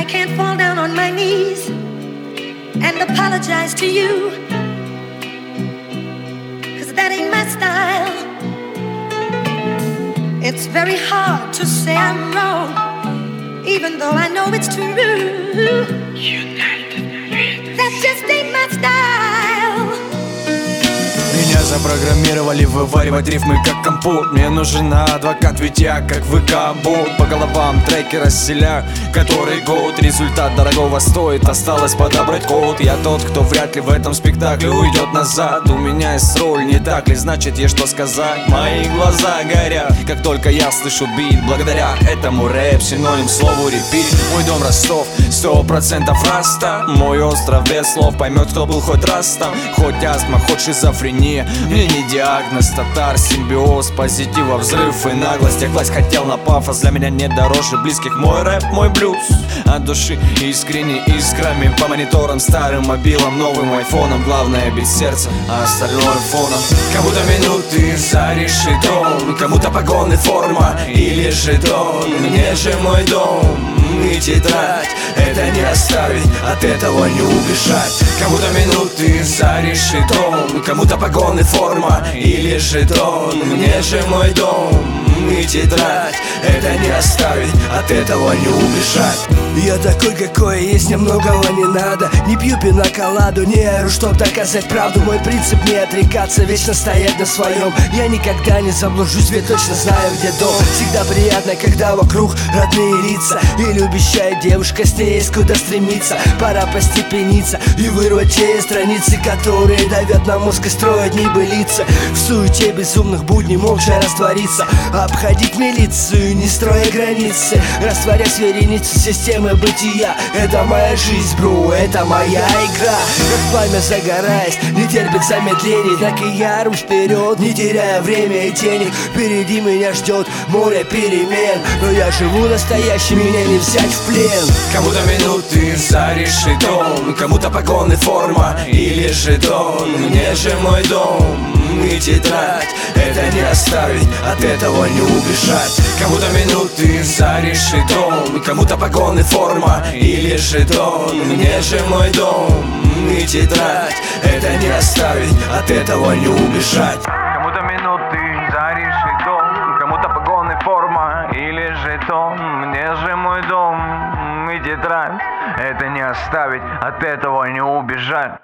I can't fall down on my knees and apologize to you, 'cause that ain't my style. It's very hard to say I'm wrong, even though I know it's true. That just ain't my style. Меня запрограммировали вываривать рифмы как компот. Мне нужен адвокат, ведь я как ВК-бот. По головам треки расселяю который год. Результат дорогого стоит, осталось подобрать код. Я тот, кто вряд ли в этом спектакле уйдет назад. У меня есть роль, не так ли, значит есть что сказать. Мои глаза горят, как только я слышу бит. Благодаря этому рэп синоним слову репит. Мой дом Ростов, 100% раста. Мой остров без слов поймет, кто был хоть раз там. Хоть астма, хоть шизофрения, мне не диагноз, татар, симбиоз, позитива, взрыв и наглость. Я класть хотел на пафос, для меня нет дороже близких. Мой рэп, мой блюз, от души искренне, искрами. По мониторам, старым мобилам, новым айфоном. Главное без сердца, а остальное фоном. Кому-то минуты, заришь и тон, кому-то погоны, форма или жетон. Мне же мой дом и тетрадь, это не оставить, от этого не убежать. Кому-то минуты, заришь и тон, кому-то погоны, форма или жетон. Мне же мой дом и тетрадь, это не оставить, от этого не убежать. Я такой, какой есть, мне многого не надо. Не пью пинаколаду, не ору, чтоб доказать правду. Мой принцип не отрекаться, вечно стоять на своем. Я никогда не заблужусь, ведь точно знаю, где дом. Всегда приятно, когда вокруг родные лица, и любящая девушка, с ней есть куда стремиться. Пора постепениться и вырвать те страницы, которые давят на мозг и строят небылицы. В суете безумных будней молча раствориться, обходить милицию, не строя границы, растворясь в веренице системы бытия. Это моя жизнь, бро, это моя игра. Как пламя загораясь, не терпит замедлений, так и я ору вперед, не теряя время и денег. Впереди меня ждет море перемен, но я живу настоящим, меня не взять в плен. Кому-то минуты, заришь и тон, кому-то погоны, форма или жетон. Мне же мой дом и тетрадь, это не оставить, от этого не убежать. Кому-то минуты, заришь и тон, кому-то погоны, форма или жетон. Мне же мой дом и тетрадь, это не оставить, от этого не убежать. Кому-то минуты, заришь и тон, кому-то погоны, форма или жетон. Мне же мой дом и тетрадь, это не оставить, от этого не убежать.